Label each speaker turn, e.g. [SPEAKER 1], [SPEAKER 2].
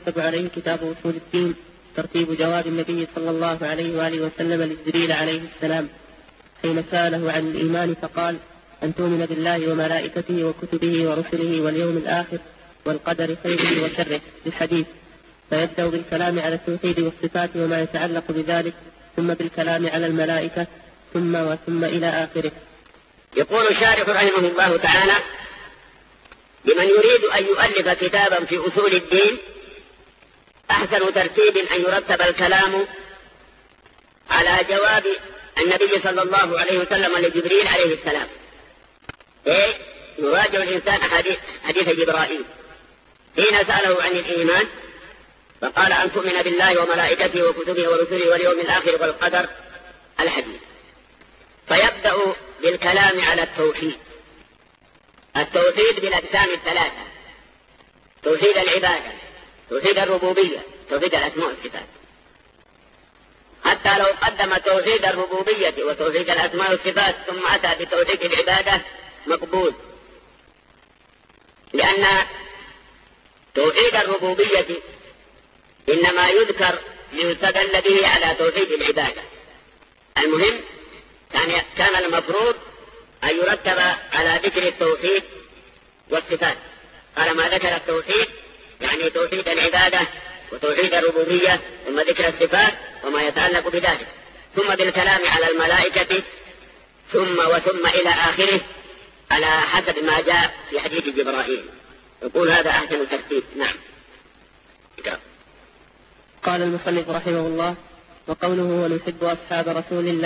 [SPEAKER 1] يترتب عليه كتاب أصول الدين ترتيب جواب النبي صلى الله عليه وآله وسلم لجبريل عليه السلام حين سأله عن الإيمان فقال: أن تؤمن بالله وملائكته وكتبه ورسله واليوم الآخر والقدر خيره وشره الحديث. فيبدأ بالكلام على التوحيد والصفات وما يتعلق بذلك، ثم بالكلام على الملائكة، ثم إلى آخره.
[SPEAKER 2] يقول الشارح رحمه الله تعالى: لمن يريد أن يؤلف كتابا في أصول الدين أحسن ترتيب أن يرتب الكلام على جواب النبي صلى الله عليه وسلم لجبريل عليه السلام. يراجع الإنسان حديث جبرائيل حين سأله عن الإيمان فقال: أن تؤمن بالله وملائكته وكتبه ورسله واليوم الآخر والقدر الحديث. فيبدأ بالكلام على التوحيد بالأقسام الثلاثة: توحيد العبادة، توحيد الربوبية، توحيد الأسماء والصفات. حتى لو قدم توحيد الربوبية وتوحيد الأسماء والصفات ثم أتى بتوحيد العبادة مقبول، لأن توحيد الربوبية إنما يذكر ليستدل به على توحيد العبادة. المهم كان المفروض أن يرتب على ذكر التوحيد والصفات. قال: ما ذكر التوحيد يعني توحيد العبادة وتوحيد الربوبية، ثم ذكر الصفات وما يتعلق بذلك، ثم بالكلام على الملائكة، ثم إلى آخره على حسب ما جاء في حديث جبرائيل. يقول: هذا أحسن ترتيب. نعم.
[SPEAKER 1] قال المصنف رحمه الله: وقوله ونحب أصحاب رسول الله